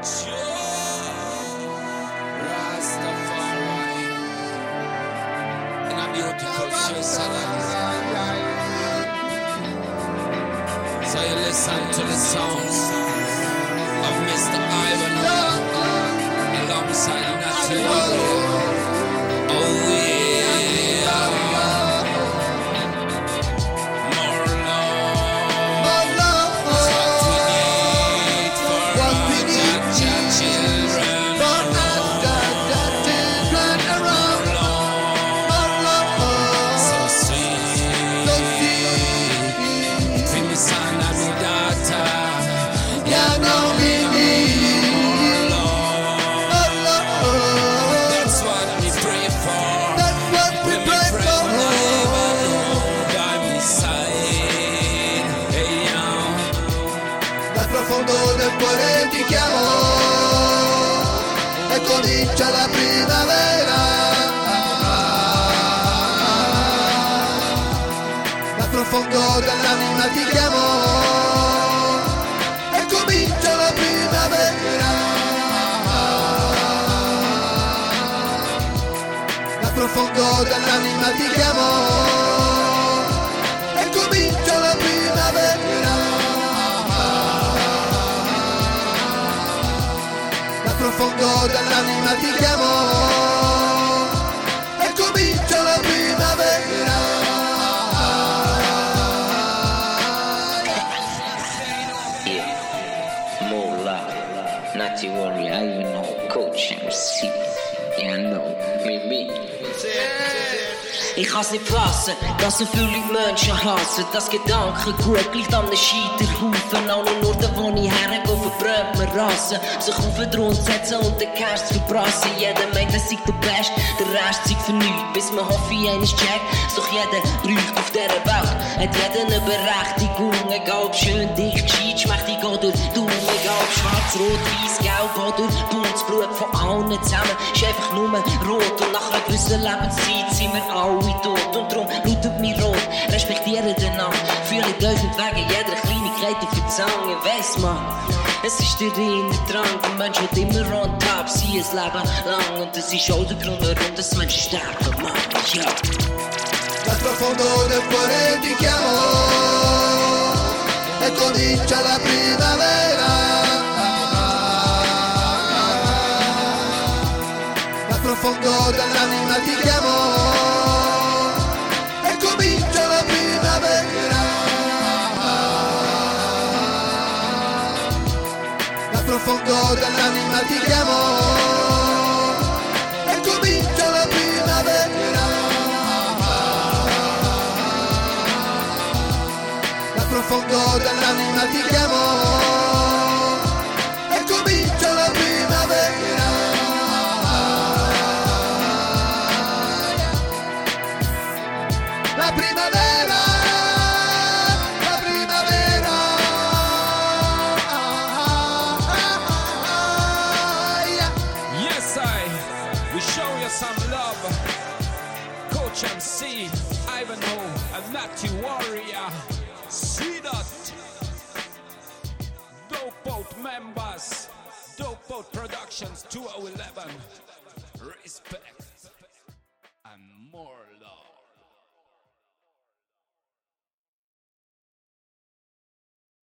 Rastafari in a beautiful Switzerland. So you listen to the sounds of Mr. Ivan alongside Natty Warrior. Oh yeah. Del cuore ti chiamo e comincia la primavera. Dal profondo dell'anima ti chiamo e comincia la primavera. Dal profondo dell'anima ti chiamo e comincia la primavera. Profondo dell'anima ti chiamo e comincia la primavera. Yeah, more love, Natty Warrior, I even know Coach MC. Yeah, I know, me. Ich kann's nicht fassen, dass so viele Menschen hassen. Das Gedankengut gleicht an einem Scheiterhaufen. An einem Ort, wo ich hergehe, verbrennt mir Rassen. Sich auf den Thron setzen und den Kern zu verbrassen. Jeder meint, er sei der Beste, der Rest sei für nichts. Bis man hofft, eines checkt, doch jeder braucht auf dieser Welt. Hat jeder eine Berechtigung, egal ob schön, dicht, gescheit, schmächtig oder dumm. Egal ob schwarz, rot, weiß, gelb oder bunt. Das Blut von allen zusammen ist einfach nur rot. Und nach einer gewissen Lebenszeit sind wir alle tot und drum lautet mir rot. Respektiere den Namen, fühle euch nicht wegen jeder Kleinigkeit auf die Zange. Weiss man, es ist der reine Drang. Der Mensch wird immer on top, sie ein Leben lang. Und das ist auch der Grund, warum das Menschen sterben, Mann. Ja. Dal profondo del cuore ti chiamo e comincia la primavera. Dal profondo dell'anima ti chiamo e comincia la primavera. Dal profondo dell'anima ti chiamo e comincia la primavera. Dal profondo dell'anima ti chiamo e comincia la primavera. La primavera, la primavera. Yes, we show you some love. Coach MC, Ivanhoe, and Natty Warrior. See that? Dope Out members, Dope Out Productions 2011. Respect.